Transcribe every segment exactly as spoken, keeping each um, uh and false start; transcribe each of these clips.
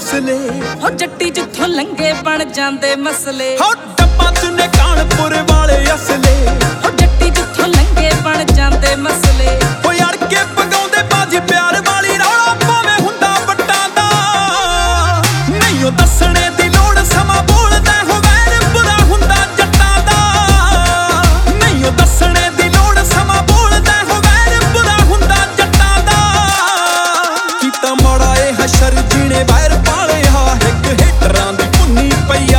ਅਸਲੇ ਹੋ ਜੱਟੀ ਜਿੱਥੋਂ ਲੰਗੇ ਬਣ ਜਾਂਦੇ ਮਸਲੇ ਹੋ ਡੱਬਾ ਚੁੰਨੇ ਕਾਨਪੁਰ ਵਾਲੇ ਅਸਲੇ ਹੋ ਜੱਟੀ ਜਿੱਥੋਂ ਲੰਗੇ ਬਣ ਜਾਂਦੇ ਮਸਲੇ ਹੋ ਅੜ ਕੇ ਪਗਾਉਂਦੇ ਬਾਜੀ ਪਿਆਰ ਵਾਲੀ ਰੌਲਾ ਭਾਵੇਂ ਹੁੰਦਾ ਵੱਟਾਂ ਦਾ ਨਹੀਂ ਉਹ ਦੱਸਣੇ ਦੀ ਲੋੜ ਸਮਾਂ ਬੋਲਦਾ ਹੋ ਵੈਰ ਬੁਰਾ ਹੁੰਦਾ ਜੱਟਾਂ ਦਾ ਨਹੀਂ ਉਹ ਦੱਸਣੇ ਦੀ ਲੋੜ ਸਮਾਂ ਬੋਲਦਾ ਹੋ ਵੈਰ ਬੁਰਾ ਹੁੰਦਾ ਜੱਟਾਂ ਦਾ ਕੀਤਾ ਮਾੜਾ ਇਹ ਹਸ਼ਰ ਜੀਣੇ ਵੈਰ ਪਾਲਿਆ ਇੱਕ ਹਿੱਟਰਾਂ ਦੀ ਪੁੰਨੀ ਪਈਆ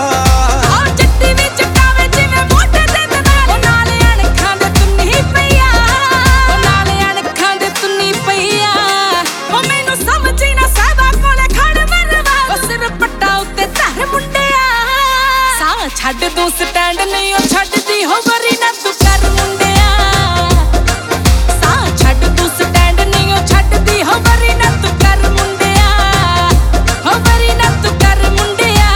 ਛੱਡ ਤੂੰ ਸਟੈਂਡ ਨਹੀਂ ਉਹ ਛੱਡਦੀ ਹੋ ਵਰੀ ਨਾ ਤੂੰ ਕਰ ਮੁੰਡਿਆ ਸਾਹ ਛੱਡ ਤੂੰ ਸਟੈਂਡ ਨਹੀਂ ਉਹ ਛੱਡਦੀ ਹੋ ਵਰੀ ਨਾ ਤੂੰ ਕਰ ਮੁੰਡਿਆ ਹੋ ਵਰੀ ਨਾ ਤੂੰ ਕਰ ਮੁੰਡਿਆ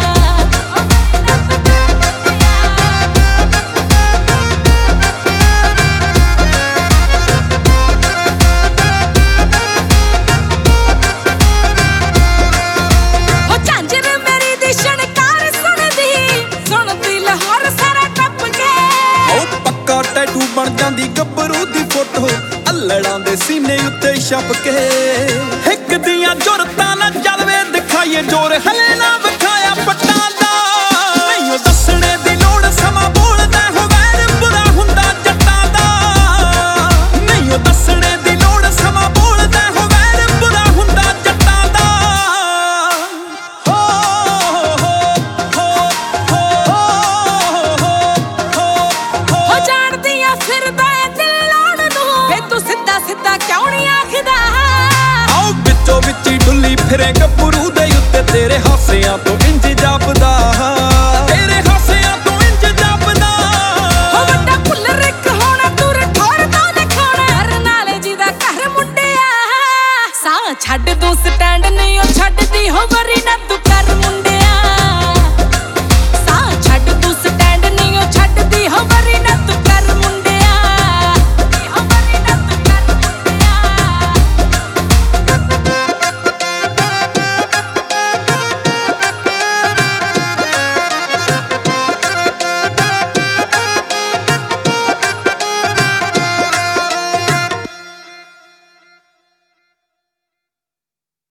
ਹੋ ਝਾਂਜਰ ਮੇਰੀ ਦੀ ਸ਼ਣਕਾਰ ਸੁਣਦੀ ਸੁਣਦੀ ਲਾਹੌਰ ਸਾਰਾ ਟੱਪ ਕੇ ਉਹ ਪੱਕਾ ਟੈਟੂ ਬਣ ਜਾਂਦੀ ਗੱਭਰੂ ਦੀ ਫੋਟੋ ਅੱਲੜਾਂ ਦੇ ਸੀਨੇ ਉੱਤੇ ਛਪ ਕੇ ਇੱਕ ਦੀਆਂ ਜੁਰਤਾਂ ਨਾ ਜਲਵੇ ਦਿਖਾਈਏ ਜੋਰ ਹਲੇ ਨਾ ਵਿਖਾਇਆ ਪੱਟਾਂ ਦਾ ਨਹੀਂ ਉਹ ਦੱਸਣੇ ਦੀ ਲੋੜ ਸਮਾਂ ਬੋਲਦਾ ਹੋ ਵੈਰ ਬੁਰਾ ਹੁੰਦਾ ਜੱਟਾਂ ਦਾ ਨਹੀਂ ਉਹ ਦੱਸਣੇ ਦੀ ਲੋੜ ਸਮਾਂ ਬੋਲਦਾ ਹੋ ਵੈਰ ਬੁਰਾ ਹੁੰਦਾ ਜੱਟਾਂ ਦਾ ਹੋ ਹੋ ਜਾਣਦੀਆਂ ਫਿਰਦਾ ਏ ਦਿਲ ਲਾਉਣ ਨੂੰ ਵੇ ਤੂੰ ਸਿੱਧਾ ਸਿੱਧਾ ਕਿਉਂ ਨਹੀਂ ਆਖਦਾ ਆਓ ਵਿੱਚੋਂ ਵਿੱਚ ਹੀ ਡੁੱਲੀ ਫਿਰੇ ਗੱਭਰੂ ਦੇ ਉੱਤੇ ਤੇਰੇ ਹਾਸਿਆਂ ਤੋਂ